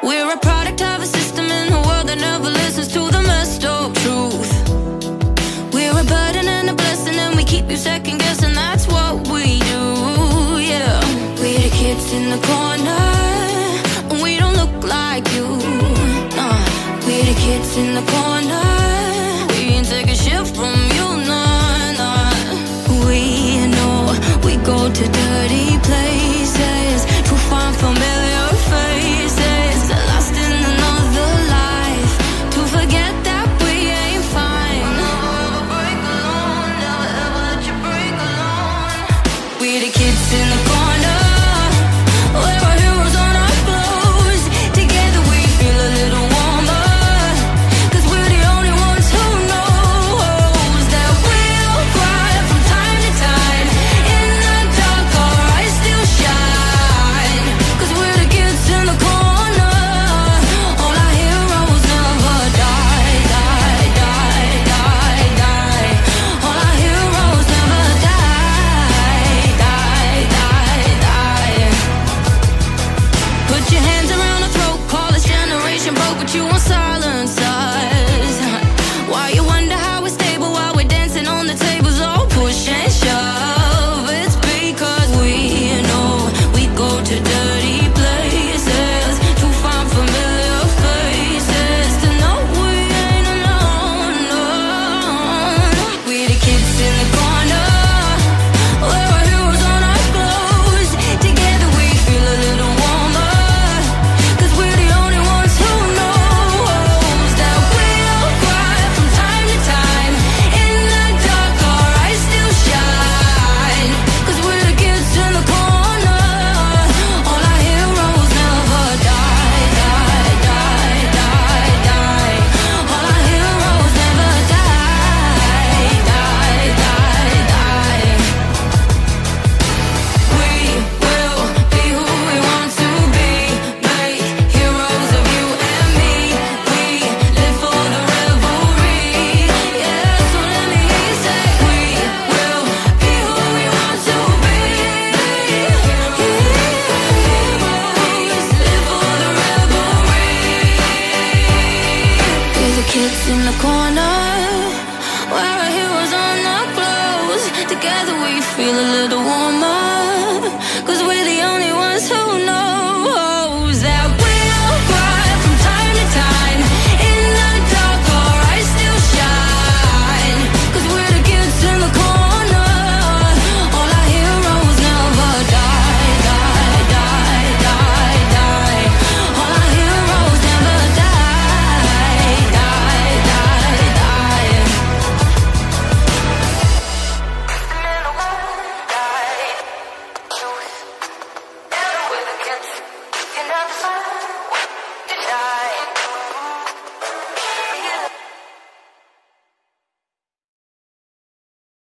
We're a product of a system in a world that never listens to the messed up truth. We're a burden and a blessing, and we keep you second guessing. That's what we do, yeah. We're the kids in the corner, and we don't look like you. We're the kids in the corner, we ain't take a shift from you, nah. We know we go to dirty places to find familiar faces, lost in another life, to forget that we ain't fine. I'll never ever break alone, never ever let you break alone. We're the kids in the